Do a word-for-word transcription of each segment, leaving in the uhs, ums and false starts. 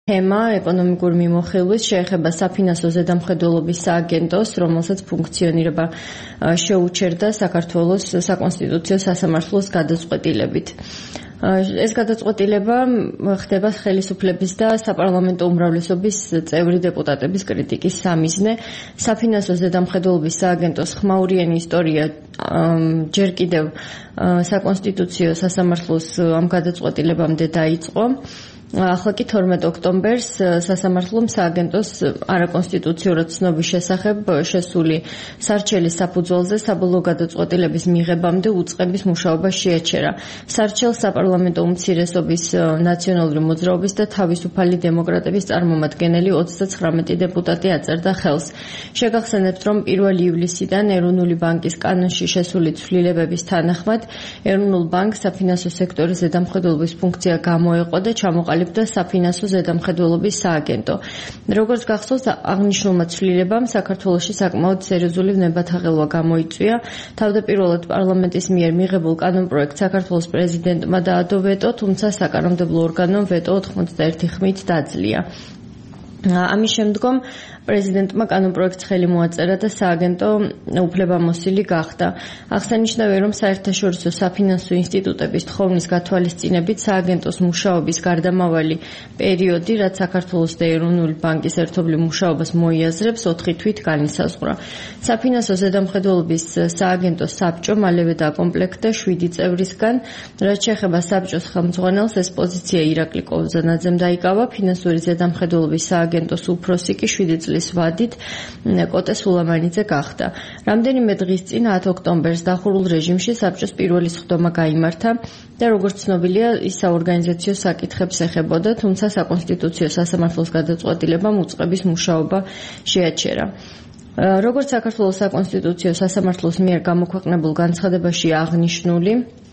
თემა ეკონომიკური მიმოხილვის შეეხება საფინანსო ზედამხედველობის სააგენტოს, რომელსაც ფუნქციონირება შეუჩერდა საქართველოს საკონსტიტუციო სასამართლოს გადაწყვეტილებით. ეს გადაწყვეტილება ხდება ხელისუფლების და საპარლამენტო უმრავლესობის წევრი დეპუტატების კრიტიკის სამიზნე. საფინანსო ზედამხედველობის სააგენტოს ხმაურიანი ისტორია ჯერ კიდევ საკონსტიტუციო სასამართლოს ამ გადაწყვეტილებამდე დაიწყო. ახლა კი თორმეტ ოქტომბერს სასამართლომ სააგენტოს არაკონსტიტუციურად ცნობის შესახებ შესული სარჩელის საფუძველზე საბოლოო გადაწყვეტილების მიღებამდე უწყების მუშაობა შეაჩერა. სარჩელს საპარლამენტო უმცირესობის ნაციონალური მოძრაობის და თავისუფალი დემოკრატების წარმომადგენელი ოცდაცხრამეტი დეპუტატი აწერდა ხელს. შეგახსენებთ, რომ პირველი ივლისიდან ეროვნული ბანკის კანონში შესული ცვლილებების თანახმად ეროვნულ ბანკს საფინანსო სექტორის ზედამხედველობის ფუნქცია გამოეყო და ჩამოყალიბდა და საფინანსო ზედამხედველობის სააგენტო. როგორც გახსოვთ, აღნიშნულმა ცვლილებამ საქართველოში საკმაოდ სერიოზული ვნებათაღელვა გამოიწვია. თავდაპირველად პარლამენტის მიერ მიღებულ კანონპროექტს საქართველოს პრეზიდენტმა დაადო ვეტო, თუმცა საკანონმდებლო ორგანომ ვეტო ოთხმოცდაერთი ხმით დაძლია. ამის შემდგომ პრეზიდენტმა კანონპროექტს ხელი მოაწერა და სააგენტო უფლებამოსილი გახდა. აღსანიშნავია, რომ საერთაშორისო საფინანსო ინსტიტუტების თხოვნის გათვალისწინებით სააგენტოს მუშაობის გარდამავალი პერიოდი, რაც საქართველოს და ეროვნული ბანკის ერთობლივ მუშაობას მოიაზრებს, ოთხი თვით განისაზღვრა. საფინანსო ზედამხედველობის სააგენტოს საბჭო მალევე დაკომპლექტდა შვიდი წევრისგან, რაც შეეხება საბჭოს ხელმძღვანელს, ეს პოზიცია ირაკლი კოვზანაძემ დაიკავა. ფინანსური ზედამხედველობის სააგენტოს უფროსი კი შვიდი წლის ვადით კოტე სულამანიძე გახდა. რამდენიმე დღის წინ ათი ოქტომბერს დახურულ რეჟიმში საბჭოს პირველი სხდომა გაიმართა და როგორც ცნობილია, ის საორგანიზაციო საკითხებს ეხებოდა, თუმცა საკონსტიტუციო სასამართლოს გადაწყვეტილებამ უწყების მუშაობა შეაჩერა. როგორც საქართველოს საკონსტიტუციო სასამართლოს მიერ გამოქვეყნებულ განცხადებაში აღნიშნული,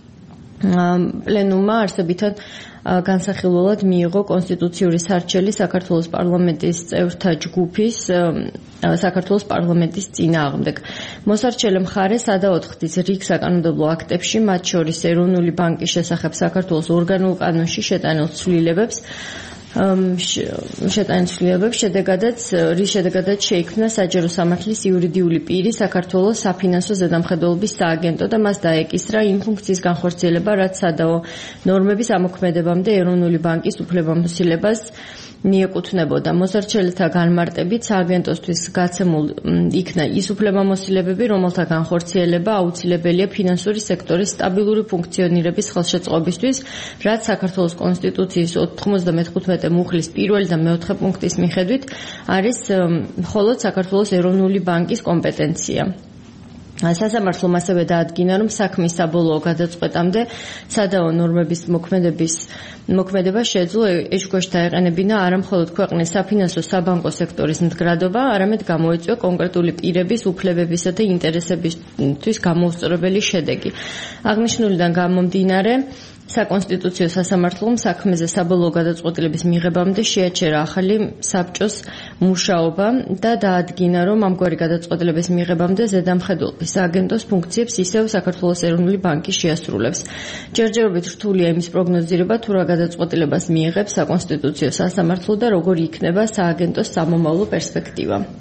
პლენუმმა არსებითად განსახილველად მიიღო კონსტიტუციური სარჩელი საქართველოს პარლამენტის წევრთა ჯგუფის საქართველოს პარლამენტის წინააღმდეგ. მოსარჩელე მხარე სადაოთხდის რიგ საკანონმდებლო აქტებში, მათ შორის ეროვნული ბანკის შესახებ საქართველოს ორგანულ კანონში შეტანილ ცვლილებებს შეტანილ ცვლილებებს შედეგადაც რის შედეგადაც შეიქმნა საჯარო სამართლის იურიდიული პირი საქართველოს საფინანსო ზედამხედველობის სააგენტო და მას დაეკისრა იმ ფუნქციის განხორციელება, რაც სადაო ნორმების ამოქმედებამდე ეროვნული ბანკის უფლებამოსილებას მიეკუთვნებოდა. მოსარჩელთა განმარტებით სააგენტოსთვის გაცემულ იქნა ის უფლებამოსილებები, რომელთა განხორციელება აუცილებელია ფინანსური სექტორის სტაბილური ფუნქციონირების ხელშეწყობისთვის, რაც საქართველოს კონსტიტუციის ოთხმოცდამეხუთმეტე მუხლის პირველი და მეოთხე პუნქტის მიხედვით არის მხოლოდ საქართველოს ეროვნული ბანკის კომპეტენცია. სასამართლომ ასევე დაადგინა, რომ საქმის საბოლოო გადაწყვეტამდე სადაო ნორმების მოქმედების მოქმედება შეეძლო ეჭვქვეშ დაეყენებინა არა მხოლოდ ქვეყნის საფინანსო საბანკო სექტორის მდგრადობა, არამედ გამოეწვია კონკრეტული პირების უფლებებისა და ინტერესებისთვის გამოუსწორებელი შედეგი. აღნიშნულიდან გამომდინარე, საკონსტიტუციო სასამართლომ საქმეზე საბოლოო გადაწყვეტილების მიღებამდე შეაჩერა ახალი საბჭოს მუშაობა და დაადგინა, რომ ამგვარი გადაწყვეტილების მიღებამდე ზედამხედველობის სააგენტოს ფუნქციებს ისევ საქართველოს ეროვნული ბანკი შეასრულებს. ჯერჯერობით რთულია იმის პროგნოზირება, თუ რა გადაწყვეტილებას მიიღებს საკონსტიტუციო სასამართლო და როგორი იქნება სააგენტოს სამომავლო პერსპექტივა.